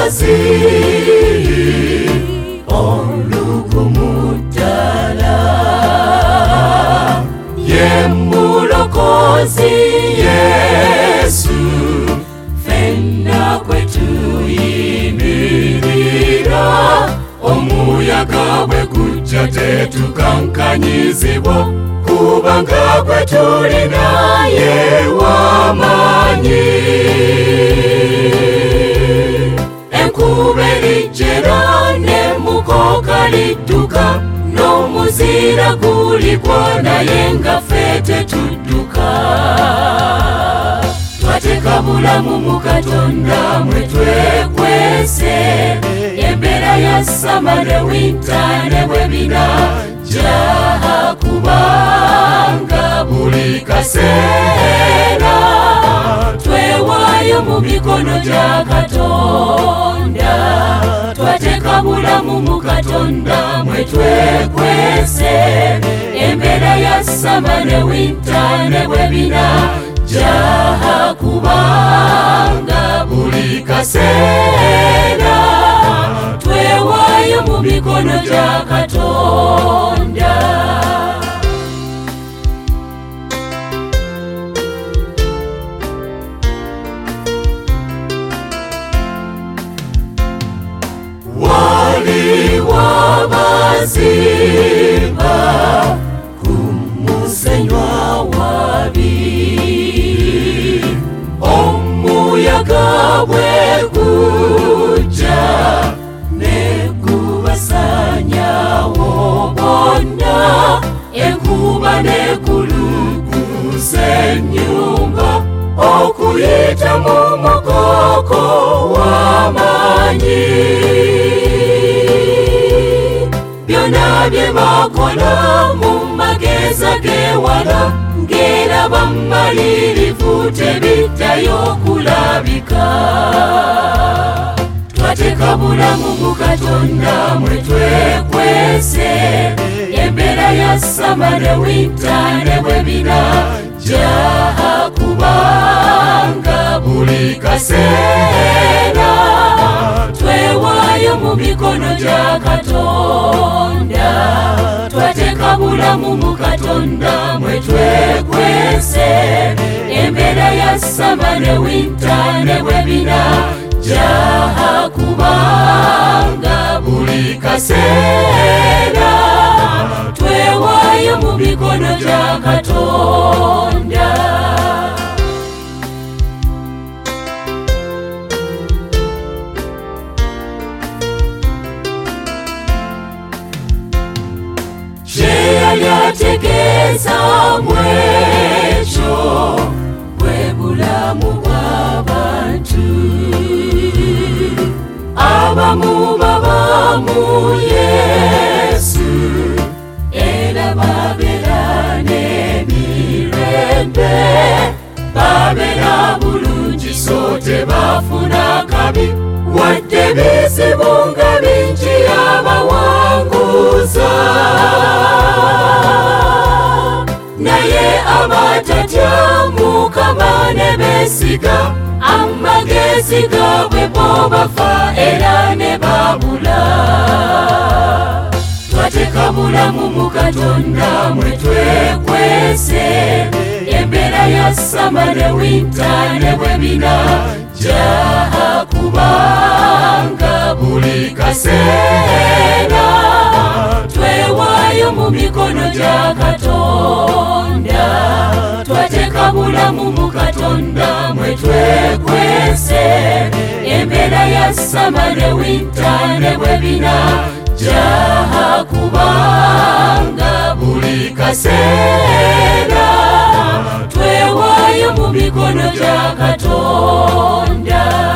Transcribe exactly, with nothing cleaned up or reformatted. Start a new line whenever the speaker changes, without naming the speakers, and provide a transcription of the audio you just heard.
w'amagezi olugumudala ye mulokozi Yesu fenna kwetuyimirira omuyaga bwe gujja tetukankanyizibwa kubanga gwe tulina ye w'amaanyi enkuba erijjera n'emmukoka lidduka n'omuzira guligwa naye nga ffe tetudduka twateeka bulamu mu Katonda mwe twekwese embeera ya sama ne winta ne bwe binajja kubanga buli kaseera twewaayo mu mikono gya Katonda twateeka bulamu mu Katonda mwe twekwese embeera ya sama ne winta ne bwe binajja kubanga buli kaseera twewaayo mu mikono gya Katonda. Waliwo abazimba ku musenywa wabi omuyaga bwe gujja ne gubasanyawo bonna enkuba ne kulukuza ennyumba okuyita mu mukoko w'amaanyi byonna bye bakola mu magezi g'ewala ng'era bamalirivu tebiddayo kulabika twateeka bulamu mu Katonda mwe twekwese embeera ya sama ne winta ne bwe binajja kubanga buli kaseera twewaayo mu mikono gya Katonda twateeka bulamu mu Katonda mwe twekwese embeera ya sama ne winta ne bwe binajja kubanga buli kaseera twewaayo mu mikono gya Katonda. Yategeeza mwekyo bwe bulamu bw'abantu abamu baba mu Yesu era babeera n'emirembe babeera bulungi so tebafuna kabi wadde bizibu nga bingi abawanguza naye abatatya Mukama ne beesiga amagezi gaabwe bo bafa era ne babula twateeka bulamu mu Katonda mwe twekwese embeera ya sama ne winta ne bwe binajja kubanga buli kaseera twewaayo mu mikono gya Katonda twateeka bulamu mu Katonda mwe twekwese embeera ya sama ne winta ne bwe binajja kubanga buli kaseera twewaayo mu mikono gya Katonda.